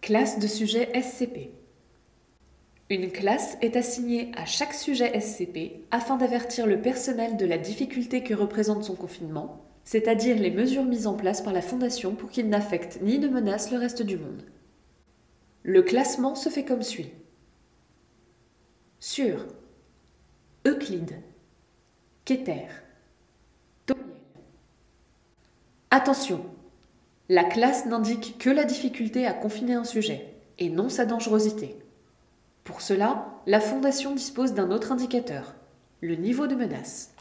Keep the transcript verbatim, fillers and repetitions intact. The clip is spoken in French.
Classe de sujet S C P. Une classe est assignée à chaque sujet S C P afin d'avertir le personnel de la difficulté que représente son confinement, c'est-à-dire les mesures mises en place par la Fondation pour qu'il n'affecte ni ne menace le reste du monde. Le classement se fait comme suit. Sur Euclide, Keter, Tomiel. Attention! La classe n'indique que la difficulté à confiner un sujet, et non sa dangerosité. Pour cela, la Fondation dispose d'un autre indicateur, le niveau de menace.